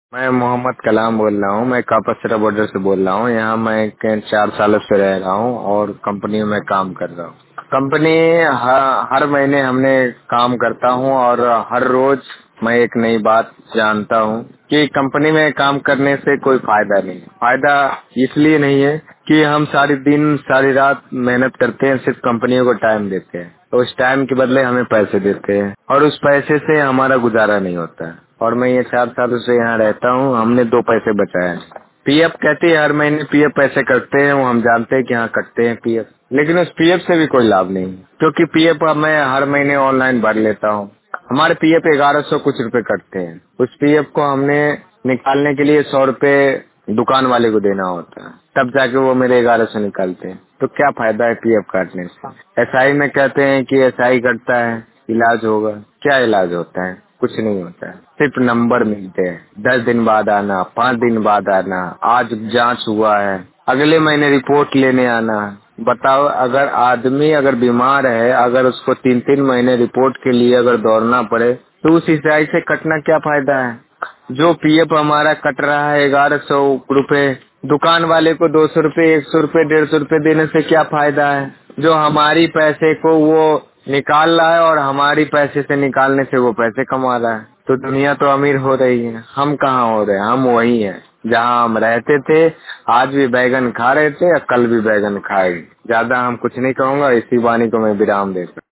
मैं मोहम्मद कलाम बोल रहा हूँ। मैं कापसरा बॉर्डर से बोल रहा हूँ। यहाँ मैं 4 सालों से रह रहा हूँ और कंपनी में काम कर रहा हूँ। कंपनी हर महीने हमने काम करता हूँ और हर रोज मैं एक नई बात जानता हूँ कि कंपनी में काम करने से कोई फायदा नहीं है। फायदा इसलिए नहीं है कि हम सारी दिन सारी रात मेहनत करते हैं, सिर्फ कंपनियों को टाइम देते हैं तो उस टाइम के बदले हमें पैसे देते हैं और उस पैसे से हमारा गुजारा नहीं होता है। और मैं ये 4 सालों से यहाँ रहता हूँ, हमने 2 पैसे बचाए हैं। पीएफ कहते हैं हर महीने पीएफ पैसे कटते हैं, वो हम जानते हैं कि हाँ कटते हैं पीएफ, लेकिन उस पीएफ से भी कोई लाभ नहीं क्योंकि पीएफ मैं हर महीने ऑनलाइन भर लेता हूँ। हमारे पीएफ 1100 कुछ रुपए कटते हैं। उस पीएफ को हमने निकालने के लिए 100 रुपए दुकान वाले को देना होता है, तब जाके वो मेरे 1100 निकालते हैं। तो क्या फायदा है पीएफ काटने से। एसआई में कहते हैं कि एसआई कटता है, इलाज होगा। क्या इलाज होता है? कुछ नहीं होता है, सिर्फ नंबर मिलते हैं। 10 दिन बाद आना, 5 दिन बाद आना, आज जांच हुआ है, अगले महीने रिपोर्ट लेने आना। बताओ, अगर आदमी अगर बीमार है, अगर उसको 3-3 महीने रिपोर्ट के लिए अगर दौड़ना पड़े तो उस हिसाब से कटना क्या फायदा है। जो पीएफ हमारा कट रहा है 1100 रुपए, दुकान वाले को 200 रुपए, 100 रुपए, 150 रुपए देने से क्या फायदा है। जो हमारी पैसे को वो निकाल रहा है और हमारी पैसे से निकालने से वो पैसे कमा रहा है, तो दुनिया तो अमीर हो रही है। हम कहाँ हो रहे हैं? हम वही हैं जहाँ हम रहते थे। आज भी बैगन खा रहे थे, कल भी बैगन खाए। ज्यादा हम कुछ नहीं कहूँगा, इसी वाणी को मैं विराम देता हूँ।